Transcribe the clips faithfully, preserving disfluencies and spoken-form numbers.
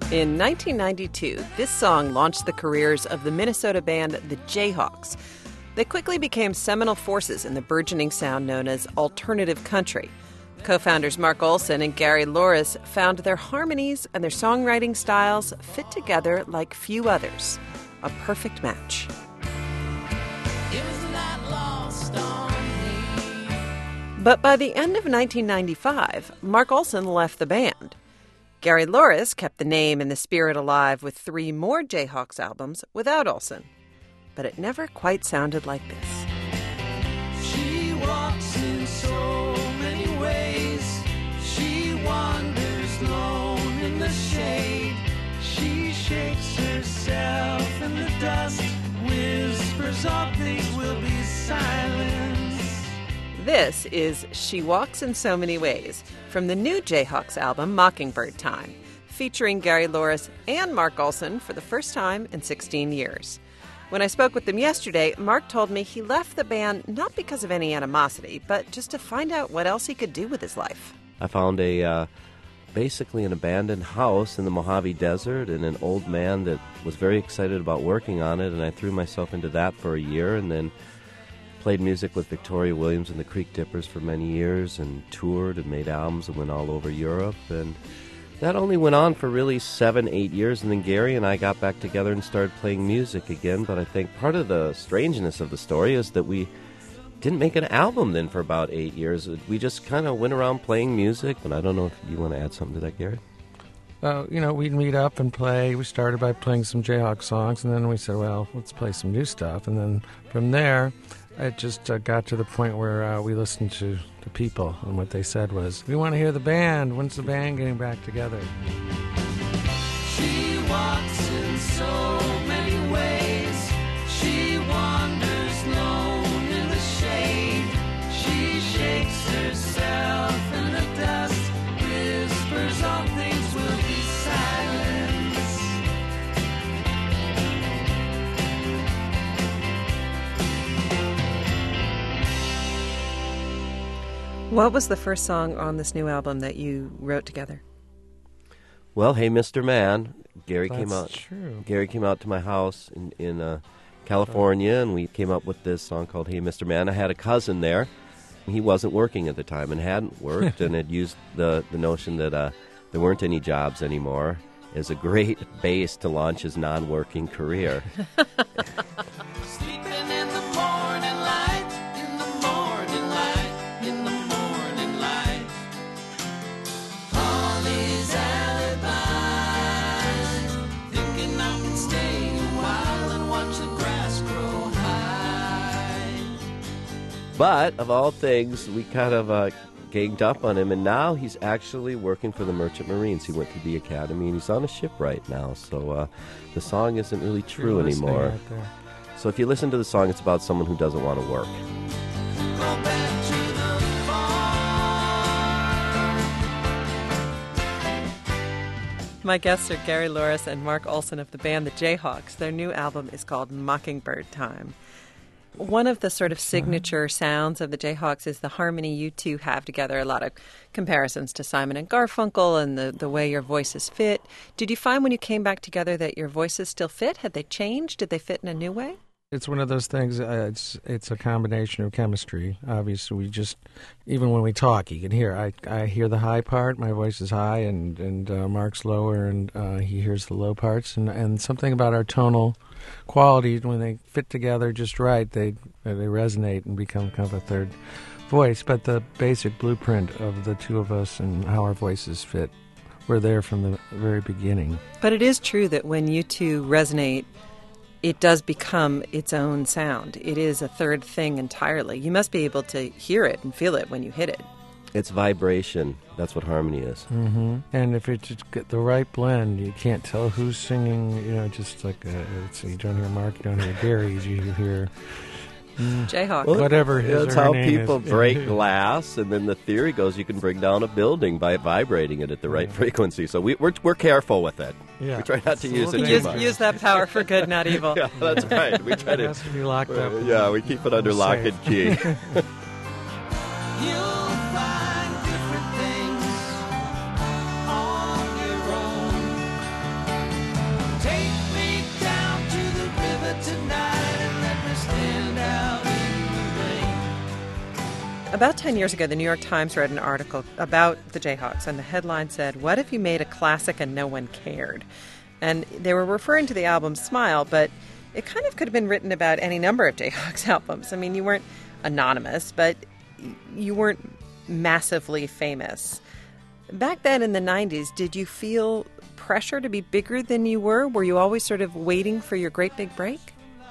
In nineteen ninety-two, this song launched the careers of the Minnesota band the Jayhawks. They quickly became seminal forces in the burgeoning sound known as alternative country. Co-founders Mark Olson and Gary Louris found their harmonies and their songwriting styles fit together like few others. A perfect match. But by the end of nineteen ninety-five, Mark Olson left the band. Gary Louris kept the name and the spirit alive with three more Jayhawks albums without Olson. But it never quite sounded like this. She walks in so many ways. She wanders lone in the shade. She shakes herself in the dust. Whispers all things will be silence. This is She Walks in So Many Ways from the new Jayhawks album Mockingbird Time, featuring Gary Louris and Mark Olson for the first time in sixteen years. When I spoke with them yesterday, Mark told me he left the band not because of any animosity, but just to find out what else he could do with his life. I found a uh, basically an abandoned house in the Mojave Desert and an old man that was very excited about working on it, and I threw myself into that for a year and then played music with Victoria Williams and the Creek Dippers for many years and toured and made albums and went all over Europe. And that only went on for really seven, eight years. And then Gary and I got back together and started playing music again. But I think part of the strangeness of the story is that we didn't make an album then for about eight years. We just kind of went around playing music. And I don't know if you want to add something to that, Gary? Well, you know, we'd meet up and play. We started by playing some Jayhawk songs, and then we said, well, let's play some new stuff. And then from there, it just uh, got to the point where uh, we listened to the people, and what they said was, we want to hear the band. When's the band getting back together? She walks in so many ways. She wanders lone in the shade. She shakes herself in the dust. Whispers all things will be silence. What was the first song on this new album that you wrote together? Well, Hey Mister Man, Gary That's came out. true. Gary came out to my house in in uh, California, and we came up with this song called Hey Mister Man. I had a cousin there. He wasn't working at the time and hadn't worked, and had used the the notion that uh, there weren't any jobs anymore as a great base to launch his non-working career. Sleeping in the morning light, in the morning light, in the morning light. All these alibis, thinking I can stay a while and watch the grass grow high. But of all things, we kind of uh, ganged up on him, and now he's actually working for the Merchant Marines. He went to the academy, and he's on a ship right now. So uh, the song isn't really true You're listening anymore. out there. So if you listen to the song, it's about someone who doesn't want to work. Go back to the farm. My guests are Gary Louris and Mark Olson of the band the Jayhawks. Their new album is called Mockingbird Time. One of the sort of signature sounds of the Jayhawks is the harmony you two have together. A lot of comparisons to Simon and Garfunkel and the, the way your voices fit. Did you find when you came back together that your voices still fit? Had they changed? Did they fit in a new way? It's one of those things, uh, it's it's a combination of chemistry. Obviously, we just, even when we talk, you can hear, I I hear the high part, my voice is high, and, and uh, Mark's lower, and uh, he hears the low parts, and, and something about our tonal quality, when they fit together just right, they they resonate and become kind of a third voice. But the basic blueprint of the two of us and how our voices fit, we're there from the very beginning. But it is true that when you two resonate, it does become its own sound. It is a third thing entirely. You must be able to hear it and feel it when you hit it. It's vibration. That's what harmony is. Mm-hmm. And if it's just get the right blend, you can't tell who's singing. You know, just like uh it's, you don't hear Mark, you don't hear Gary, you hear mm, Jayhawk. Well, whatever his That's or her how name people is. break glass, and then the theory goes you can bring down a building by vibrating it at the right Yeah. frequency. So we, we're we're careful with it. Yeah. We try not to It's a use it little too use, much. use that power for good, not evil. Yeah, that's right. We try It to. has to be locked up. uh, yeah, we keep it under lock and Safe. key. You'll find different things on your own. About ten years ago, the New York Times read an article about the Jayhawks, and the headline said, "What if you made a classic and no one cared?" And they were referring to the album Smile, but it kind of could have been written about any number of Jayhawks albums. I mean, you weren't anonymous, but you weren't massively famous. Back then in the nineties, did you feel pressure to be bigger than you were? Were you always sort of waiting for your great big break?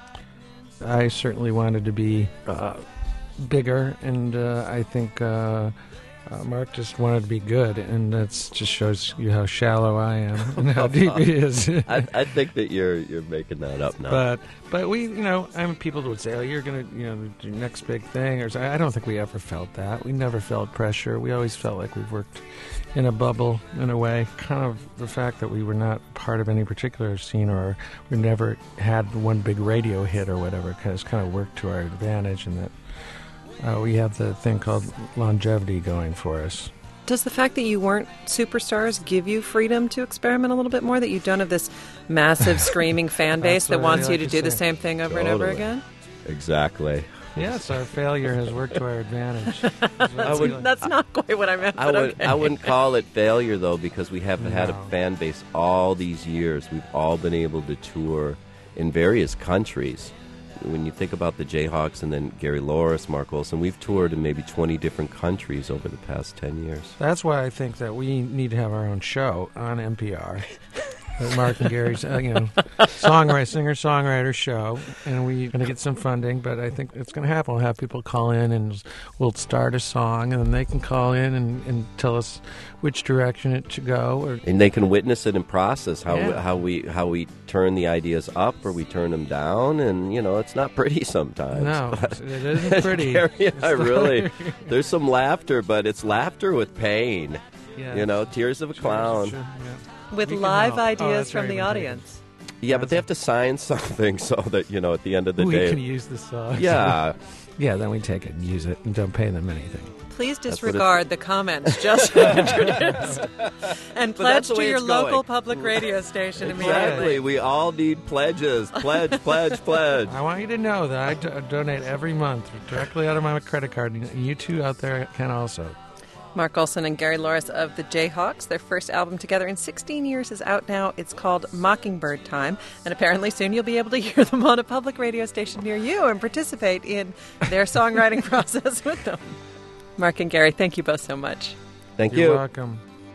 I certainly wanted to be uh, bigger, and uh, I think uh, uh, Mark just wanted to be good, and that just shows you how shallow I am and how deep he is. I, I think that you're you're making that up now. But but we, you know, I mean, people would say, "Oh, you're gonna, you know, do your next big thing," or so. I don't think we ever felt that. We never felt pressure. We always felt like we've worked in a bubble, in a way. Kind of the fact that we were not part of any particular scene, or we never had one big radio hit or whatever, has kind of worked to our advantage, and that uh, we have the thing called longevity going for us. Does the fact that you weren't superstars give you freedom to experiment a little bit more, that you don't have this massive screaming fan base that wants you to do the same thing over and over Totally. again? Exactly. Yes, our failure has worked to our advantage. Is what I it's would- like. That's not quite what I meant, I but would okay. I wouldn't call it failure though, because we have had No. a fan base all these years. We've all been able to tour in various countries. When you think about the Jayhawks and then Gary Loris, Mark Olson, we've toured in maybe twenty different countries over the past ten years. That's why I think that we need to have our own show on N P R. Uh, Mark and Gary's, uh, you know, songwriter, singer-songwriter show, and we're going to get some funding, but I think it's going to happen. We'll have people call in, and we'll start a song, and then they can call in and, and tell us which direction it should go. Or And they can witness it and process how Yeah. how we how we turn the ideas up or we turn them down, and you know it's not pretty sometimes. no, but- it isn't pretty. Gary and I really, there's some laughter, but it's laughter with pain. Yeah. You know, tears of a clown. Sure, yeah. With You can live help. Oh, ideas that's from right, the we can. audience. Yeah, but they have to sign something so that you know at the end of the We day. can use the song. Yeah, Yeah, then we take it and use it and don't pay them anything. Please what it- disregard the comments just introduced and But pledge that's the to way your it's going. local public radio station exactly. immediately. We all need pledges. Pledge, pledge, pledge. I want you to know that I do- donate every month directly out of my credit card, and you two out there can also. Mark Olson and Gary Loris of the Jayhawks. Their first album together in sixteen years is out now. It's called Mockingbird Time, and apparently soon you'll be able to hear them on a public radio station near you and participate in their songwriting process with them. Mark and Gary, thank you both so much. Thank You're you. welcome.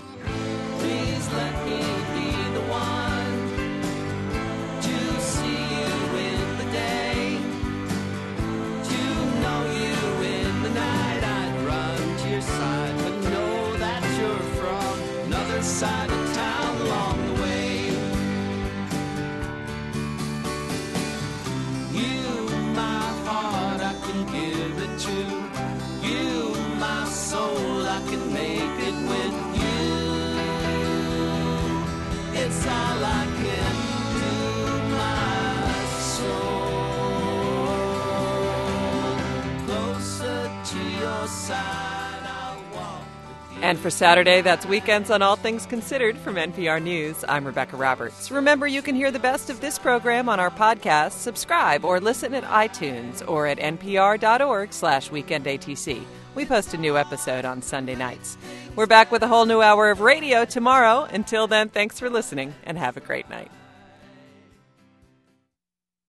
Please let me be the one to see you in the day, to know you in the night. I'd run to your side, but know that you're from another side of town along the way. You, my heart, I can give it to. You, my soul, I can make it with you. It's all I can do, my soul. Closer to your side, I'll walk with you. And for Saturday, that's Weekends on All Things Considered from N P R News. I'm Rebecca Roberts. Remember, you can hear the best of this program on our podcast. Subscribe or listen at iTunes or at npr.org slash weekendatc. We post a new episode on Sunday nights. We're back with a whole new hour of radio tomorrow. Until then, thanks for listening and have a great night.